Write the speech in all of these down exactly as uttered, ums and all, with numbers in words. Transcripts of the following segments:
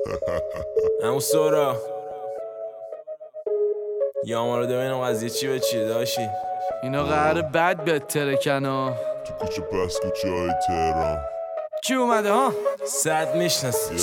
همون سورا یا ما رو ببینم قضیه چی به چیه داشی. اینا قراره بد بهتره کنا تو کوچه پس کوچه های تهران کی اومده ها؟ صد میشناسی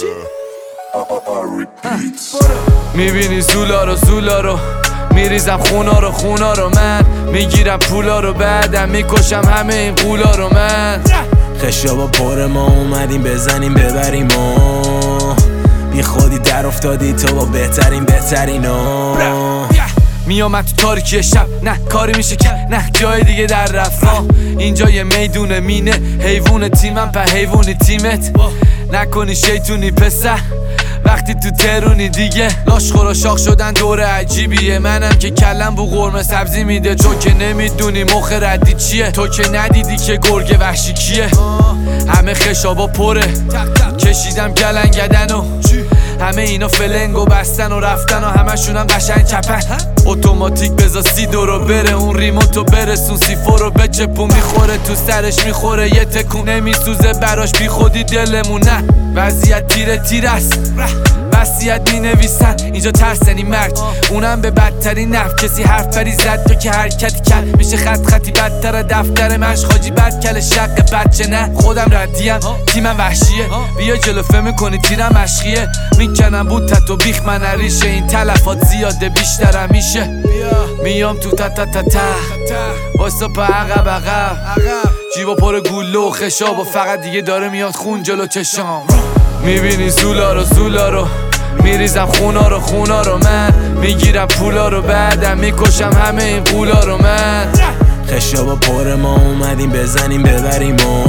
میبینی زولا رو زولا رو میریزم خونا رو خونا رو من میگیرم پولا رو بعدم میکشم همه این قولا رو من خشابا پر ما اومدیم بزنیم ببریم و بی خودی در افتادی تو با بهترین بهترینا میامد تو تاریکی شب نه کاری میشه که نه جای دیگه در رفت اینجا یه میدونه مینه حیوون تیمم په حیوونی تیمت نکنی شیطونی پسر وقتی تو ترونی دیگه لاش خورا شاخ شدن دور عجیبیه منم که کلم بو قرمه سبزی میده تو که نمیدونی مخ ردی چیه تو که ندیدی که گرگ وحشی کیه همه خشابا پره کشیدم گلنگدن و همه اینا فلنگ و بستن و رفتن و همشونم قشنگ چپن اتوماتیک بزا سی دورو بره اون ریموتو برسون سیفو رو بچپون میخوره تو سرش میخوره یه تکون نمیسوزه براش بی خودی دلمون نه وضعیت تیره تیره است وصیت می نویسن اینجا ترسنی مرگ اونم به بدترین نفت کسی حرف بری زد تو که حرکتی کرد میشه خط خطی بدتر دفتر مشخاجی بد کل شق بچه نه خودم ردیم تیمم وحشیه بیا جلو فهم میکنی تیرم مشخیه میکنم بود تت و بیخ من نریشه این تلفات زیاده بیشترم میشه میام تو تا تا تا تا واسه پا عقب عقب جیبا پر گوله و خشاب و فقط دیگه داره میاد خون جلو چشام میبینی زولا رو زولا رو میریزم خونا رو خونا رو من میگیرم پولا رو بعدم میکشم همه این قولا رو من خشابا پر ما اومدیم بزنیم ببریم و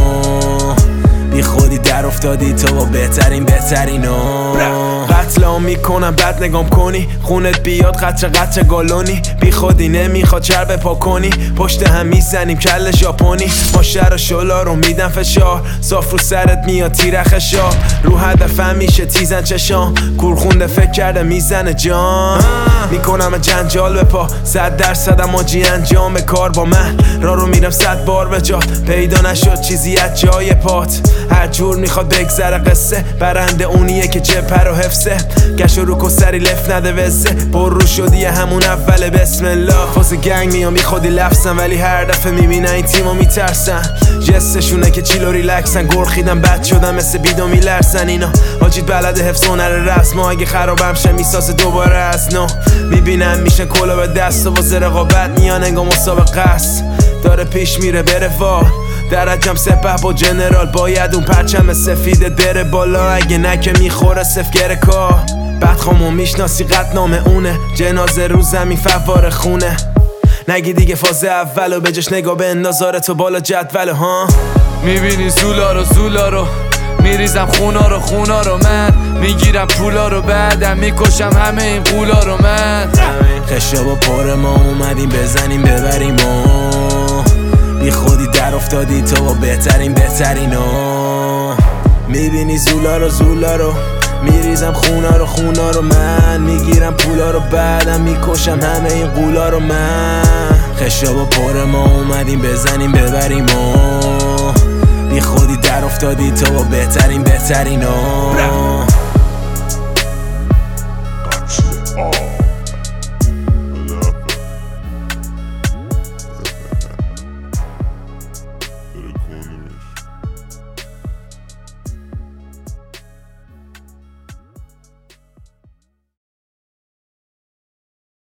بی خودی در افتادی تو با بهترین بهترینا قتلام میکنم بد نگام کنی خونت بیاد قطر قطر گالونی بی خودی نمیخواد چرب پا کنی پشت هم میزنیم کل ژاپنی ما شر و شلا رو میدم فشار صاف رو سرت میاد تیر خشا رو هدفم میشه تیزن چشام کورخونده فکر کرده میزنه جان میکنم جنجال به پا صد درصدم آجی انجام کار با من را رو میرم صد بار به جا پیدا نشد چیزی از جای پات هر جور میخواد بگذره قصه برنده اونیه که جبه رو حفظه گش و رو کسری لف نده وزه پر رو شدی همون اول بسم الله فاز گنگ میام بی خودی لفظم ولی هر دفعه میبینن این تیمو میترسن جستشونه که چیلو ریلکسن گرخیدم بد شدم مثل بیدو میلرسن اینا آجید بلد حفظ هنر رسم ما اگه خرابم شه میسازه دوباره از نو میبینن میشن کلا به دست و واسه رقابت میان انگا مسابقه است داره پیش میره بره وا درجم سپه با جنرال باید اون پرچم سفیده بره بالا اگه نکه میخوره سفگره کار بدخامو میشناسی قطنامه اونه جنازه رو زمین فوار خونه نگی دیگه فاز اولو بجش نگاه به اندازاره تو بالا جدوله ها میبینی زولا رو زولا رو میریزم خونا رو خونا رو من میگیرم پولا رو بعدم میکشم همه این قولا رو من خشابا پر ما اومدیم بزنیم ببریم و بی خودی در افتادی تو با بهترین بهترینا میبینی زولا رو زولا رو میریزم خونا رو خونا رو من میگیرم پولا رو بعدم میکشم همه این قولا رو من خشابا پر ما اومدیم بزنیم ببریم و بی خودی در افتادی تو با بهترین بهترینا